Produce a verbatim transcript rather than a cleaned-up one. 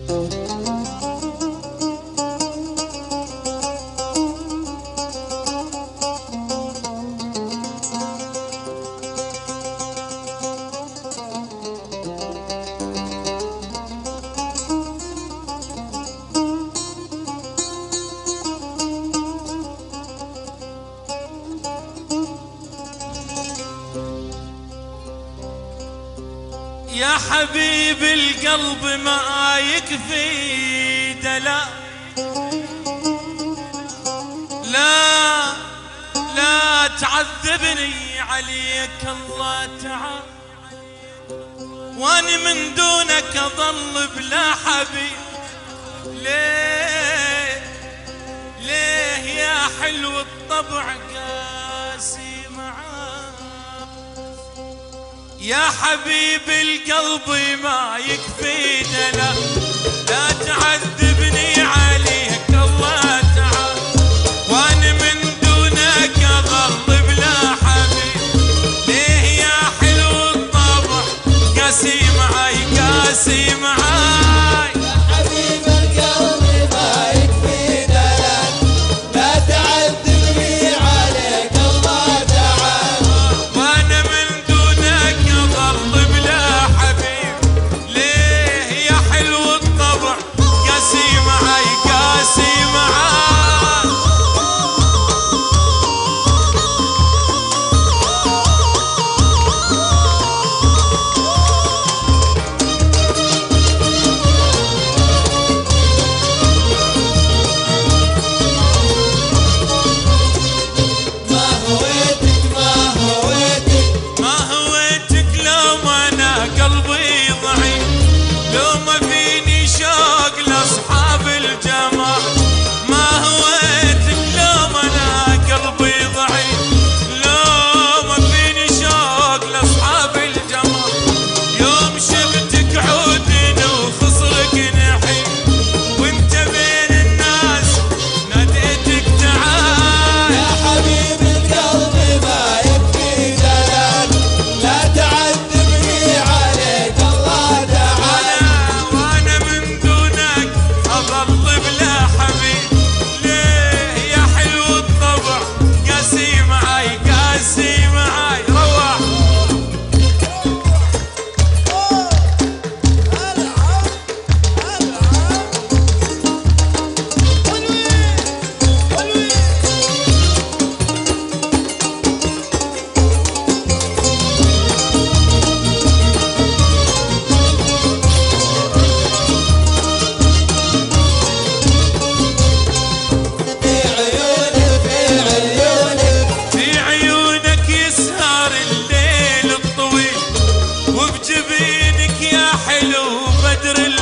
يا حبيب القلب ما يكفي دلال، لا لا تعذبني عليك الله تعال، واني من دونك اظل بلا حبيب. ليه ليه يا حلو الطبع قاسي معاك، يا حبيب القلب ما يكفي دلال، لا تعذبني عليك الله تعال، وانا من دونك اظل بلا حبيب. ليه يا حلو الطبع قاسي معاي قاسي معاي، يا حبيب القلب ما يكفي دلال، لا تعذبني عليك الله تعال، وانا من دونك اظل بلا حبيب. ليه يا حلو الطبع قاسي معاي قاسي معاي. ما هويتك ما هويتك ما هويتك لو انا قلبي ضعيف، لو ما فيني شوق لاصحاب الجمال. ما هويتك لو انا قلبي ضعيف، لو ما فيني شوق لاصحاب الجمال. يوم شفتك عودن وخصرك نحيف، وانت بين الناس ناديتك تعال. يا حبيب القلب ما يكفي دلال، لا تعذبني عليك الله تعال، وانا وانا من دونك اظل بلا حبيب. ليه يا حلو الطبع قاسي معاي قاسي معاي. روح في عيونك في عيونك في عيونك يسهر الليل الطويل، وبجبينك يا حلو بدر